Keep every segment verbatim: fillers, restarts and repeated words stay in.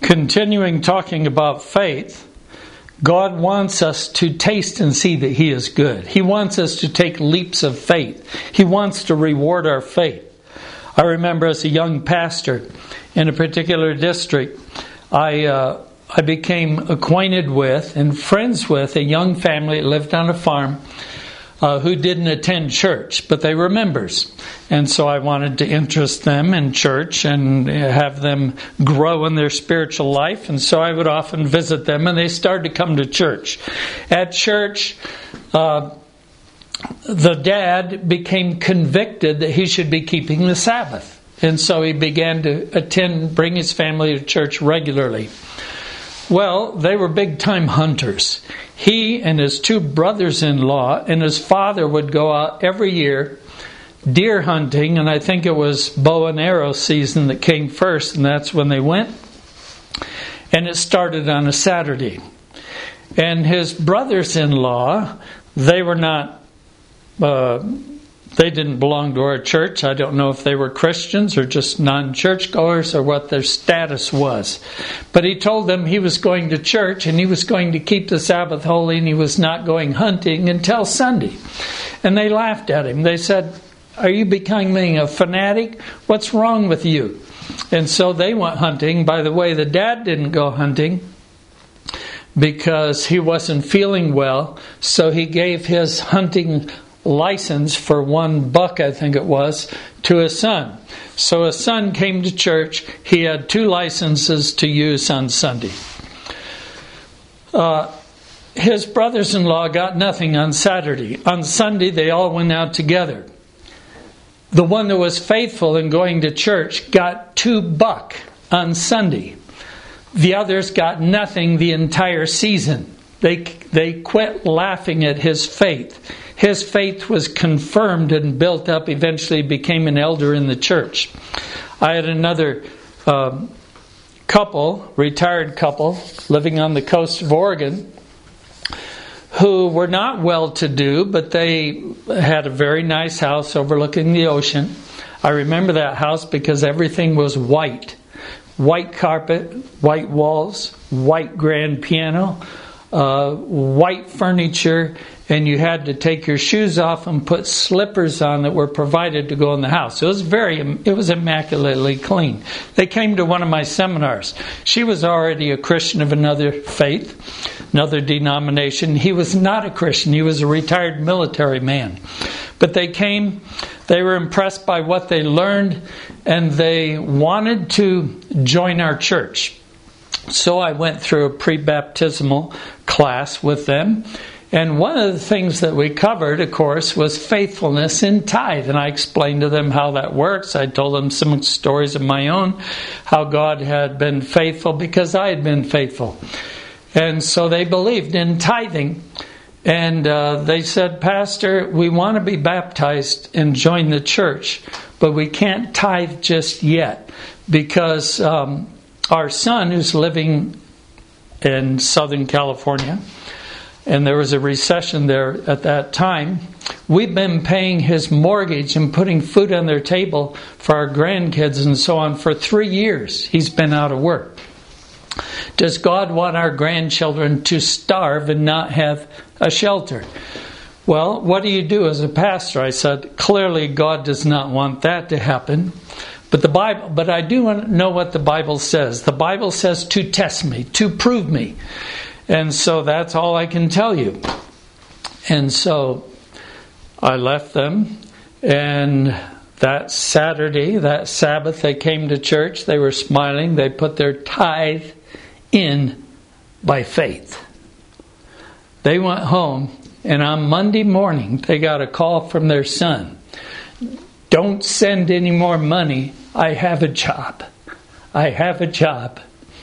Continuing talking about faith, God wants us to taste and see that He is good. He wants us to take leaps of faith. He wants to reward our faith. I remember as a young pastor in a particular district, I uh, I became acquainted with and friends with a young family that lived on a farm uh, who didn't attend church, but they were members. And so I wanted to interest them in church and have them grow in their spiritual life. And so I would often visit them, and they started to come to church. At church, uh, the dad became convicted that he should be keeping the Sabbath. And so he began to attend, bring his family to church regularly. Well, they were big-time hunters. He and his two brothers-in-law and his father would go out every year deer hunting, and I think it was bow and arrow season that came first, and that's when they went. And it started on a Saturday. And his brothers-in-law, they were not, uh, they didn't belong to our church. I don't know if they were Christians or just non-churchgoers or what their status was. But he told them he was going to church and he was going to keep the Sabbath holy and he was not going hunting until Sunday. And they laughed at him. They said, "Are you becoming a fanatic? What's wrong with you?" And so they went hunting. By the way, the dad didn't go hunting because he wasn't feeling well. So he gave his hunting license for one buck, I think it was, to his son. So his son came to church. He had two licenses to use on Sunday. Uh, his brothers-in-law got nothing on Saturday. On Sunday, they all went out together. The one that was faithful in going to church got two buck on Sunday. The others got nothing the entire season. They they quit laughing at his faith. His faith was confirmed and built up, eventually became an elder in the church. I had another uh, couple, retired couple, living on the coast of Oregon, who were not well-to-do, but they had a very nice house overlooking the ocean. I remember that house because everything was white. White carpet, white walls, white grand piano, uh, white furniture, and you had to take your shoes off and put slippers on that were provided to go in the house. It was very, it was immaculately clean. They came to one of my seminars. She was already a Christian of another faith, another denomination. He was not a Christian. He was a retired military man. But they came, they were impressed by what they learned, and they wanted to join our church. So I went through a pre-baptismal class with them. And one of the things that we covered, of course, was faithfulness in tithe. And I explained to them how that works. I told them some stories of my own, how God had been faithful because I had been faithful. And so they believed in tithing. And uh, they said, "Pastor, we want to be baptized and join the church, but we can't tithe just yet because um, our son, who's living in Southern California, and there was a recession there at that time, we've been paying his mortgage and putting food on their table for our grandkids and so on for three years. He's been out of work. Does God want our grandchildren to starve and not have a shelter?" Well, what do you do as a pastor? I said, clearly God does not want that to happen. But the Bible, but I do want to know what the Bible says. The Bible says to test me, to prove me. And so that's all I can tell you. And so I left them, and that Saturday, that Sabbath, they came to church. They were smiling. They put their tithe in by faith. They went home, and on Monday morning, they got a call from their son. "Don't send any more money. I have a job. I have a job."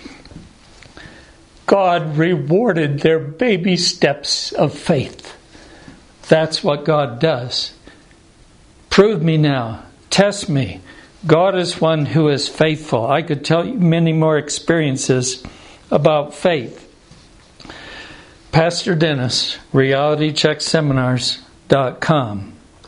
God rewarded their baby steps of faith. That's what God does. Prove me now. Test me. God is one who is faithful. I could tell you many more experiences about faith. Pastor Dennis, reality check seminars dot com.